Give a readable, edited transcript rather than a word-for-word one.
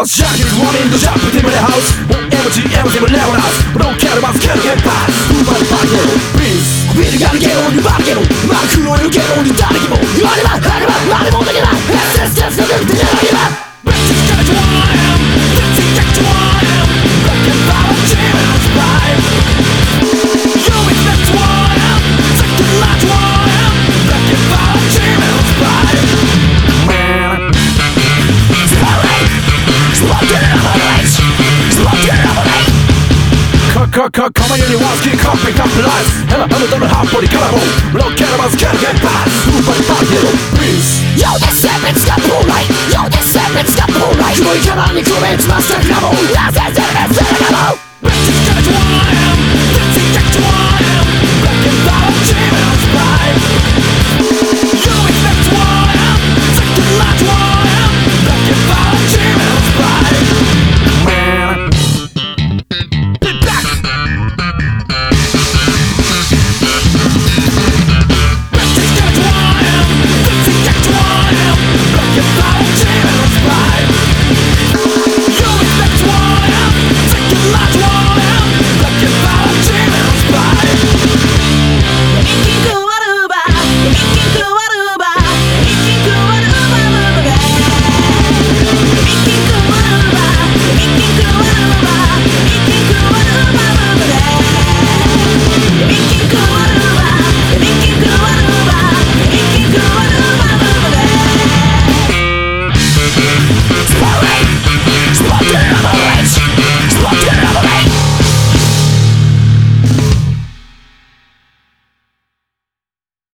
was jacket running the shop with him in the house. OMG, everything will never last. But don't care about can get past. Move my body, please. We gotta get on your body, get on. My crew, you get on your body, get on. You are the man, I'm the man, I'm the man. That's the man. That's exactly what I am. That's exactly what I am. Looking for a chance, right? You expect what I am. Exactly like what I am. Looking for a chance, right? Man. Come on, anyone's kick up and capitalize. Hell, I'm not half body colorful. Look at us, can't get past. Move my body, please. Yo, the serpent's got pull right. Yo, the serpent's got pull right. 黒いキャラにコメントマスターグラボ。